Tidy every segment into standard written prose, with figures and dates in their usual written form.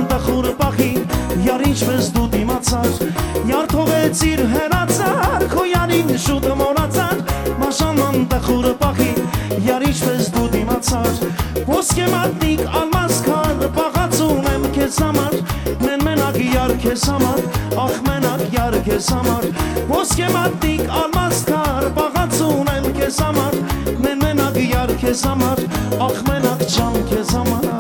տխուր պախին, յար ինչպես դու դիմացար, յար թողեցիր հեռացար, քո յարին շուտ մոռացար, մաշաման տխուր պախին, յար ինչպես դու դիմացար, ոսկե մատնիկ ալմաս քար, պաղացուն եմ քեզ համար, մենակ յար քեզ համար, ախ մենակ յար քեզ համար, ոսկե մատնիկ ալմաս քար, պաղացուն եմ քեզ համար, մենակ յար քեզ համար, ախ մենակ ջան քեզ համար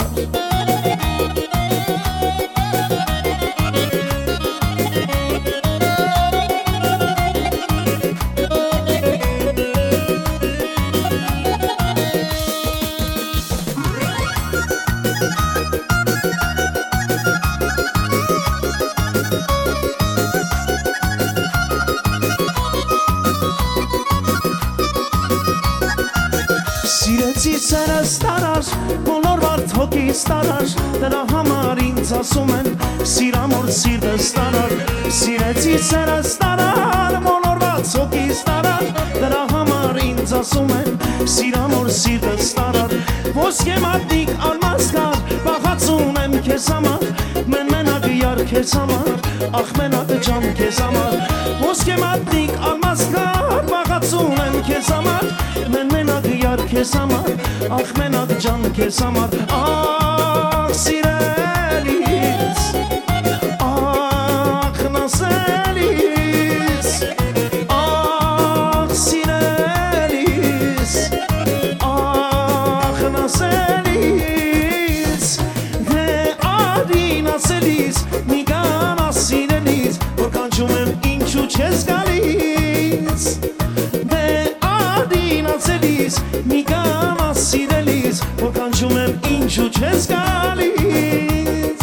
Սիրեցի սերս տարար, բոլոր վարդ հոգիս տարար, դրա համար ինձ ասում են, սիրամոր սիրտս տարար, սիրեցի սերս տարար, բոլոր վարդ հոգիս տարար, դրա համար ինձ ասում են, սիրամոր սիրտս տարար, ոսկե մատնիկ ալմաս կար, պաղացուն եմ քեզ համար, մենակ յար քեզ համար, ախ մենակ ջան քեզ համար, ոսկե մատնիկ ալմաս կար, պաղացուն եմ քեզ համար, մենակ յար քեզ համար, ախ մենակ ջան քեզ համար, ախ սիրելիս, ախ նասելիս, ախ սիրելիս, ախ նասելիս, դե արի նասելիս, մի գան ասիրելիս, որ կանչում եմ ինչու չես գալիս, դե արի նասելիս, մի գան ասիրելիս, որ կանչում եմ ինչու չես գալիս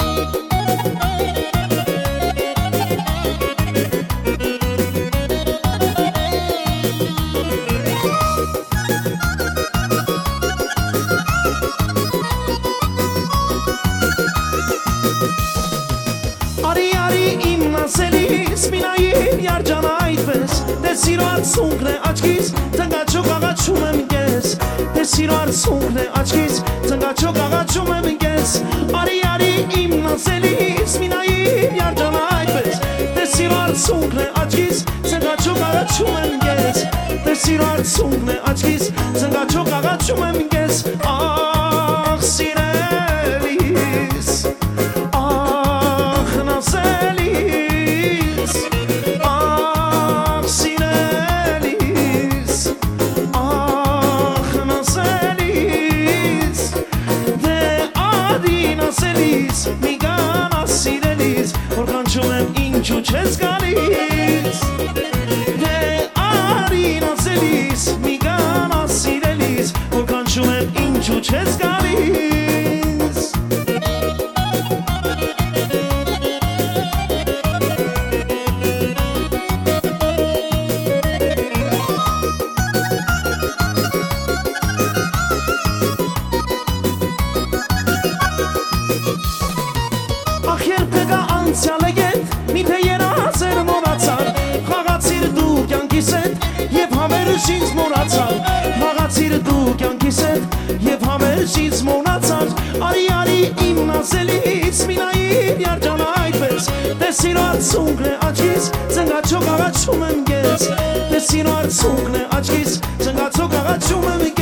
Արի իմ նասելիս, մի նայիր յար ջան այդպես, դե սիրո արցունքն է աչքիս, ծնգաչոք աղաչում եմ կես, դե սիրո արցունքն է աչքիս, ծնգաչոք աղաչում եմ կես, արի իմ նասելիս, մի նայիր յար ջան այդպես, դե սիրո արցունքն է աչքիս, ծնգաչոք աղաչում եմ կես, դե սիրո արցունքն է աչքիս, ծնգաչոք աղաչում եմ կես, ախ սիրելիս, ախ նասելիս, ախ սիրելիս, ախ նասելիս, դե արի նասելիս, մի գան ասիրելիս, որ կանչում եմ ինչու չես գալիս, դե արի նասելիս, մի գան ասիրելիս, որ կանչում եմ ինչու չես գալիս Ախ երբ կգա անցյալը ետ, միթե երազեր մոռացար, խաղացիր դու կյանքիս հետ, և հավերժ ինձ մոռացար, խաղացիր դու կյանքիս հետ, և հավերժ ինձ մոռացար, արի իմ նասելիս, մի նայիր յար ջան այդպես, դե սիրո արցունքն է աչքիս, ծնգաչոք աղաչում եմ կես, դե սիրո արցունքն է աչքիս, ծնգաչոք աղաչում եմ